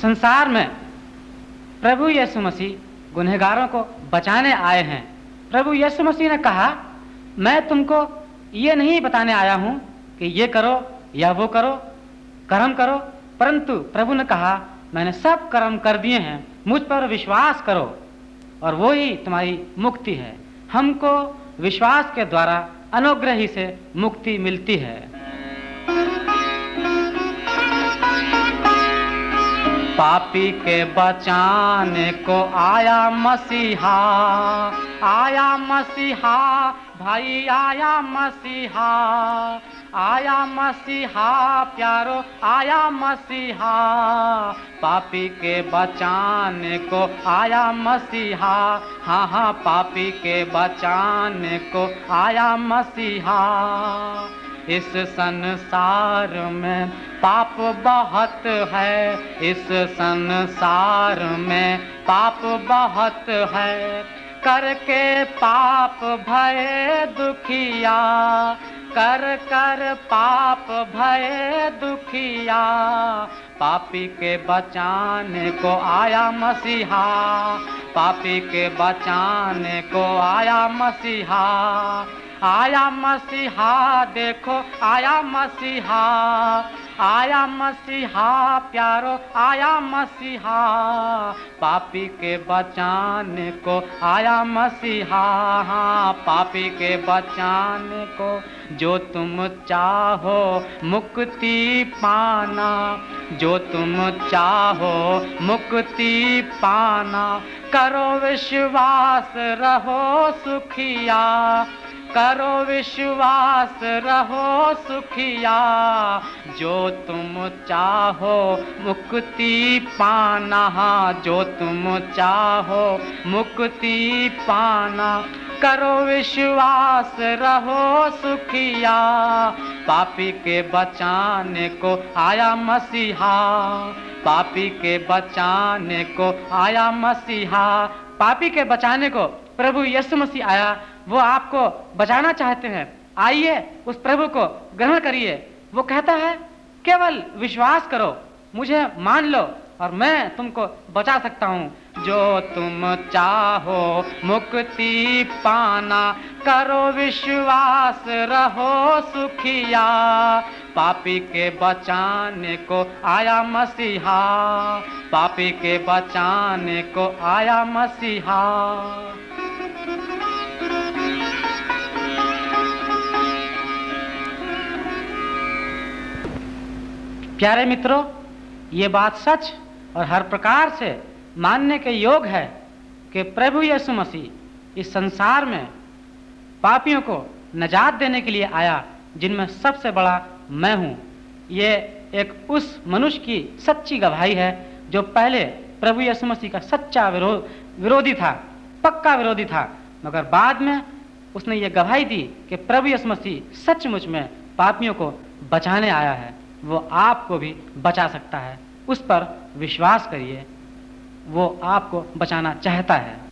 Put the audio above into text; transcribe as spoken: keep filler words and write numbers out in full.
संसार में प्रभु यीशु मसीह गुनहगारों को बचाने आए हैं। प्रभु यीशु मसीह ने कहा, मैं तुमको ये नहीं बताने आया हूं कि ये करो या वो करो, कर्म करो, परंतु प्रभु ने कहा, मैंने सब कर्म कर दिए हैं, मुझ पर विश्वास करो और वो ही तुम्हारी मुक्ति है। हमको विश्वास के द्वारा अनुग्रह ही से मुक्ति मिलती है। पापी के बचाने को आया मसीहा, आया मसीहा, भाई आया मसीहा, आया मसीहा प्यारो, आया मसीहा, पापी के बचाने को आया मसीहा, हाँ हाँ पापी के बचाने को आया मसीहा। इस संसार में पाप बहुत है, इस संसार में पाप बहुत है, करके पाप भय दुखिया, कर कर पाप भय दुखिया, पापी के बचाने को आया मसीहा, पापी के बचाने को आया मसीहा, आया मसीहा देखो आया मसीहा, आया मसीहा प्यारो, आया मसीहा, पापी के बचाने को आया मसीहा, हाँ पापी के बचाने को। जो तुम चाहो मुक्ति पाना, जो तुम चाहो मुक्ति पाना, करो विश्वास रहो सुखिया, करो विश्वास रहो सुखिया, जो तुम चाहो मुक्ति पाना, जो तुम चाहो मुक्ति पाना, करो विश्वास रहो सुखिया, पापी के बचाने को आया मसीहा, पापी के बचाने को आया मसीहा। पापी के बचाने को प्रभु यीशु मसीह आया, वो आपको बचाना चाहते हैं। आइए उस प्रभु को ग्रहण करिए। वो कहता है, केवल विश्वास करो, मुझे मान लो और मैं तुमको बचा सकता हूँ। जो तुम चाहो मुक्ति पाना, करो विश्वास रहो सुखिया, पापी के बचाने को आया मसीहा, पापी के बचाने को आया मसीहा। प्यारे मित्रों, ये बात सच और हर प्रकार से मानने के योग है कि प्रभु यीशु मसीह इस संसार में पापियों को नजात देने के लिए आया, जिनमें सबसे बड़ा मैं हूँ। ये एक उस मनुष्य की सच्ची गवाही है जो पहले प्रभु यीशु मसीह का सच्चा विरोध विरोधी था, पक्का विरोधी था, मगर बाद में उसने ये गवाही दी कि प्रभु यीशु मसीह सचमुच में पापियों को बचाने आया है। वो आपको भी बचा सकता है। उस पर विश्वास करिए, वो आपको बचाना चाहता है।